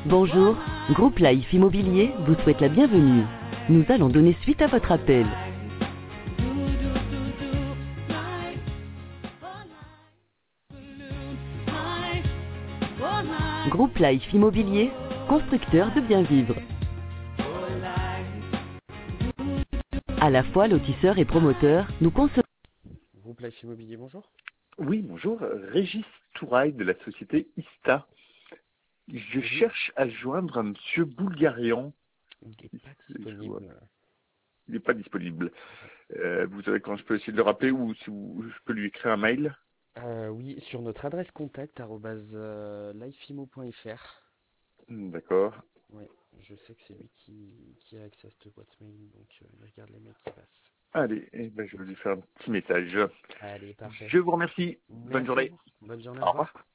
Bonjour, Groupe Life Immobilier vous souhaite la bienvenue. Nous allons donner suite à votre appel. Groupe Life Immobilier, constructeur de bien vivre. À la fois lotisseur et promoteur, nous concevons... Groupe Life Immobilier, bonjour. Oui, bonjour, Régis Touraille de la société ISTA. Je cherche à joindre un monsieur Boulgarian. Il n'est pas disponible. Il n'est pas disponible. Vous savez quand je peux essayer de le rappeler ou si je peux lui écrire un mail? Oui, sur notre adresse contact @lifeimo.fr. D'accord. Oui, je sais que c'est lui qui a accès à cette boîte mail, donc il regarde les mails qui passent. Allez, je vais lui faire un petit message. Allez, parfait. Je vous remercie. Bonne Merci à journée. vous. Bonne journée, au Au revoir. revoir.